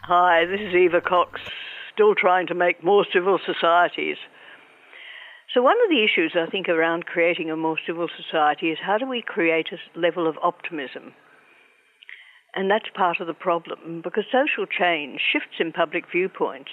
Hi, this is Eva Cox, still trying to make more civil societies. So one of the issues, I think, around creating a more civil society is how do we create a level of optimism? And that's part of the problem, because social change, shifts in public viewpoints,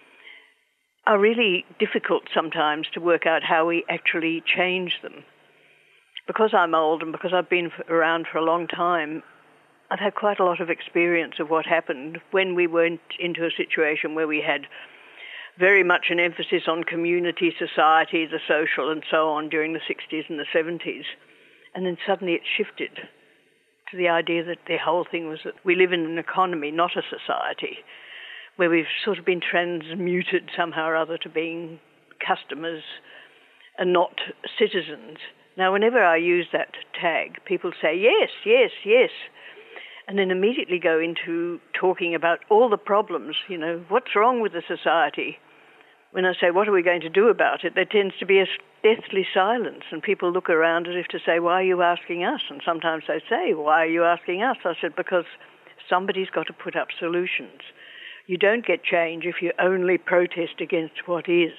are really difficult sometimes to work out how we actually change them. Because I'm old and because I've been around for a long time, I've had quite a lot of experience of what happened when we went into a situation where we had very much an emphasis on community, society, the social and so on during the 60s and the 70s. And then suddenly it shifted to the idea that the whole thing was that we live in an economy, not a society, where we've sort of been transmuted somehow or other to being customers and not citizens. Now, whenever I use that tag, people say, yes, yes, yes, and then immediately go into talking about all the problems, what's wrong with the society? When I say, what are we going to do about it, there tends to be a deathly silence, and people look around as if to say, why are you asking us? And sometimes they say, why are you asking us? I said, because somebody's got to put up solutions. You don't get change if you only protest against what is.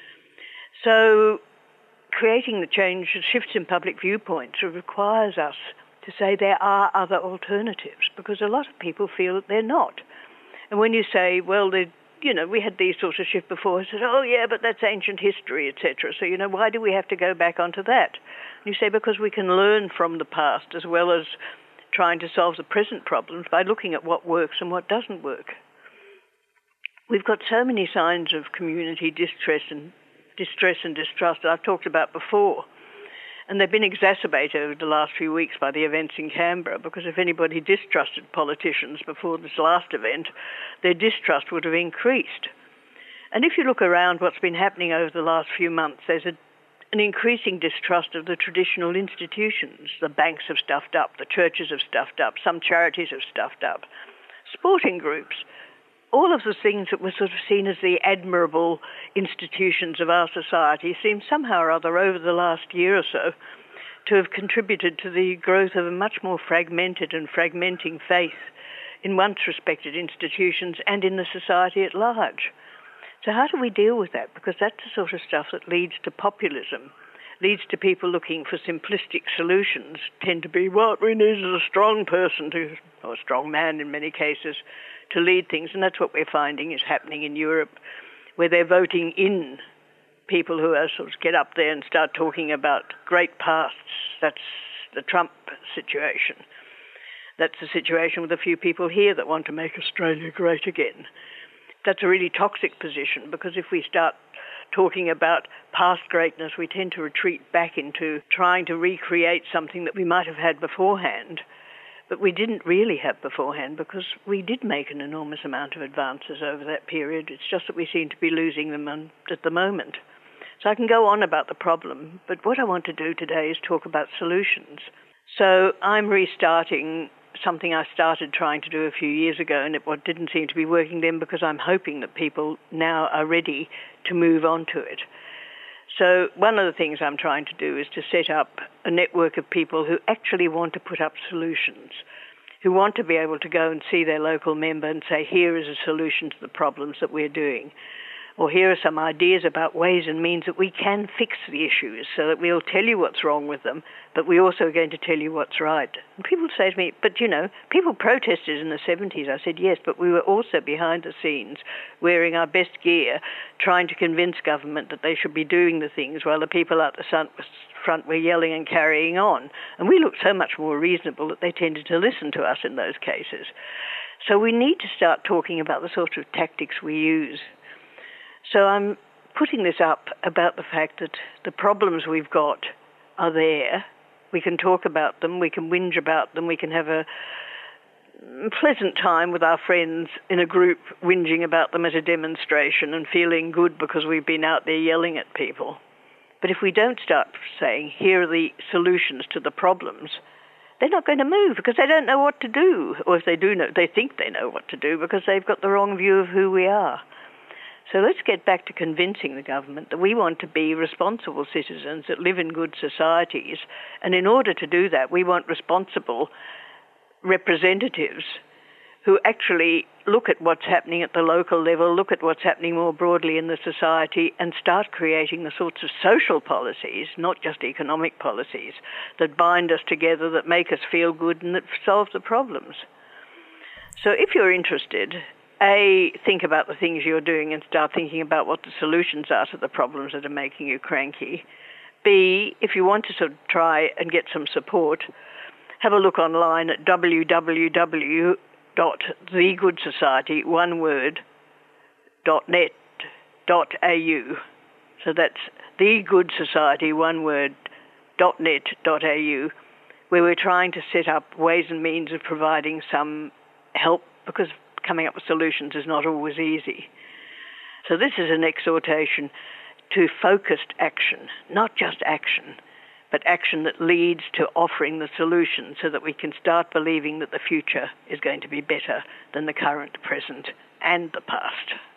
So creating the change, shifts in public viewpoints, requires us to say there are other alternatives, because a lot of people feel that they're not. And when you say, well, we had these sorts of shifts before, I said, oh yeah, but that's ancient history, etc. So, why do we have to go back onto that? And you say, because we can learn from the past as well as trying to solve the present problems by looking at what works and what doesn't work. We've got so many signs of community distress and distrust that I've talked about before. And they've been exacerbated over the last few weeks by the events in Canberra, because if anybody distrusted politicians before this last event, their distrust would have increased. And if you look around what's been happening over the last few months, there's an increasing distrust of the traditional institutions. The banks have stuffed up, the churches have stuffed up, some charities have stuffed up, sporting groups. All of the things that were sort of seen as the admirable institutions of our society seem somehow or other over the last year or so to have contributed to the growth of a much more fragmented and fragmenting faith in once respected institutions and in the society at large. So how do we deal with that? Because that's the sort of stuff that leads to populism, leads to people looking for simplistic solutions, tend to be, what we need is a strong person or a strong man in many cases, to lead things. And that's what we're finding is happening in Europe, where they're voting in people who are sort of get up there and start talking about great pasts. That's the Trump situation. That's the situation with a few people here that want to make Australia great again. That's a really toxic position, because if we start talking about past greatness, we tend to retreat back into trying to recreate something that we might have had beforehand, but we didn't really have beforehand, because we did make an enormous amount of advances over that period. It's just that we seem to be losing them at the moment. So I can go on about the problem, but what I want to do today is talk about solutions. So I'm restarting something I started trying to do a few years ago, and what didn't seem to be working then, because I'm hoping that people now are ready to move on to it. So one of the things I'm trying to do is to set up a network of people who actually want to put up solutions, who want to be able to go and see their local member and say, here is a solution to the problems that we're doing, or here are some ideas about ways and means that we can fix the issues, so that we'll tell you what's wrong with them, but we're also going to tell you what's right. And people say to me, but people protested in the 70s. I said, yes, but we were also behind the scenes wearing our best gear, trying to convince government that they should be doing the things while the people at the front were yelling and carrying on. And we looked so much more reasonable that they tended to listen to us in those cases. So we need to start talking about the sort of tactics we use. So I'm putting this up about the fact that the problems we've got are there. We can talk about them, we can whinge about them, we can have a pleasant time with our friends in a group whinging about them at a demonstration and feeling good because we've been out there yelling at people. But if we don't start saying, here are the solutions to the problems, they're not going to move because they don't know what to do. Or if they do know, they think they know what to do because they've got the wrong view of who we are. So let's get back to convincing the government that we want to be responsible citizens that live in good societies. And in order to do that, we want responsible representatives who actually look at what's happening at the local level, look at what's happening more broadly in the society, and start creating the sorts of social policies, not just economic policies, that bind us together, that make us feel good, and that solve the problems. So if you're interested, A, think about the things you're doing and start thinking about what the solutions are to the problems that are making you cranky. B, if you want to sort of try and get some support, have a look online at www.thegoodsociety, one word, .net.au. So that's thegoodsociety, one word, .net.au, where we're trying to set up ways and means of providing some help, because coming up with solutions is not always easy. So this is an exhortation to focused action, not just action, but action that leads to offering the solution so that we can start believing that the future is going to be better than the current, present, and the past.